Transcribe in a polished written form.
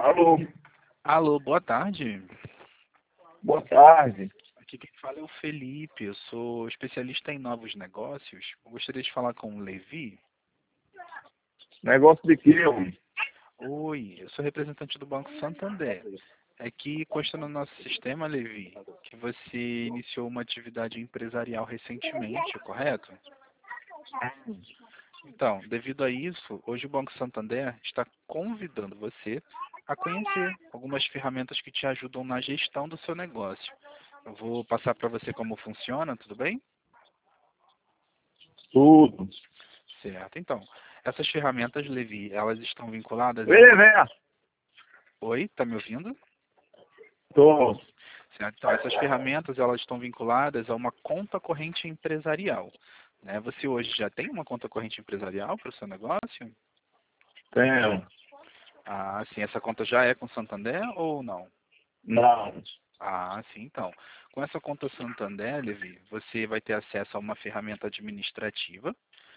Alô, Alô, boa tarde. boa tarde. Aqui quem fala é o Felipe, eu sou especialista em novos negócios. Eu gostaria de falar com o Levi. Negócio de quê, homem? Oi, eu sou representante do Banco Santander. É que consta no nosso sistema, Levi, que você iniciou uma atividade empresarial recentemente, correto? Então, devido a isso, hoje o Banco Santander está convidando você a conhecer algumas ferramentas que te ajudam na gestão do seu negócio. Eu vou passar para você como funciona, tudo bem? Tudo. Certo. Então, essas ferramentas, Levi, elas estão vinculadas a Ei, uma... venha. Oi, tá me ouvindo? Tô. Certo. Então, essas ferramentas, elas estão vinculadas a uma conta corrente empresarial. Né? Você hoje já tem uma conta corrente empresarial para o seu negócio? Tenho. Ah, sim. Essa conta já é com Santander ou não? Não. Ah, sim, então. Com essa conta Santander, Levi, você vai ter acesso a uma ferramenta administrativa,